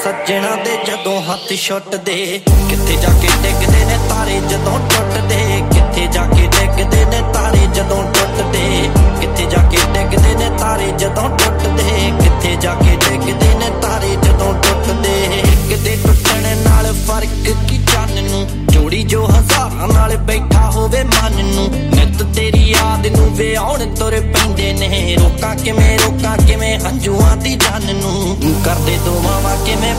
ਸੱਜਣਾ ਦੇ ਜਦੋਂ ਹੱਥ ਛੁੱਟਦੇ ਕਿੱਥੇ ਜਾ ਕੇ ਡਿੱਗਦੇ ਨੇ ਤਾਰੇ ਜਦੋਂ ਟੁੱਟਦੇ ਕਿੱਥੇ ਜਾ ਕੇ ਡਿੱਗਦੇ ਨੇ ਤਾਰੇ ਜਦੋਂ ਟੁੱਟਦੇ ਕਿੱਥੇ ਜਾ ਕੇ ਡਿੱਗਦੇ ਨੇ ਤਾਰੇ ਜਦੋਂ ਟੁੱਟਦੇ ਕਿੱਥੇ ਜਾ ਕੇ ਡਿੱਗਦੇ ਨੇ ਤਾਰੇ ਜਦੋਂ ਟੁੱਟਦੇ ਕਿਤੇ ਟੁੱਟਣ ਨਾਲ ਫਰਕ ਕੀ ਚੰਨ ਨੂੰ ਜੋੜੀ ਜੋ ਹਜ਼ਾਰਾਂ ਨਾਲ ਬੈਠਾ ਹੋਵੇ ਮਨ ਨੂੰ ਨਿੱਤ ਤੇਰੀ ਯਾਦ ਨੂੰ ਵੇ ਆਉਣ ਤੁਰ ਪੈਂਦੇ ਨੇ ਰੋਕਾਂ ਕਿਵੇਂ ਹੰਝੂਆਂ ਦੀ ਜਾਨ ਨੂੰ ਕਰਦੇ ਦੋਵਾਂ ਕਿਵੇਂ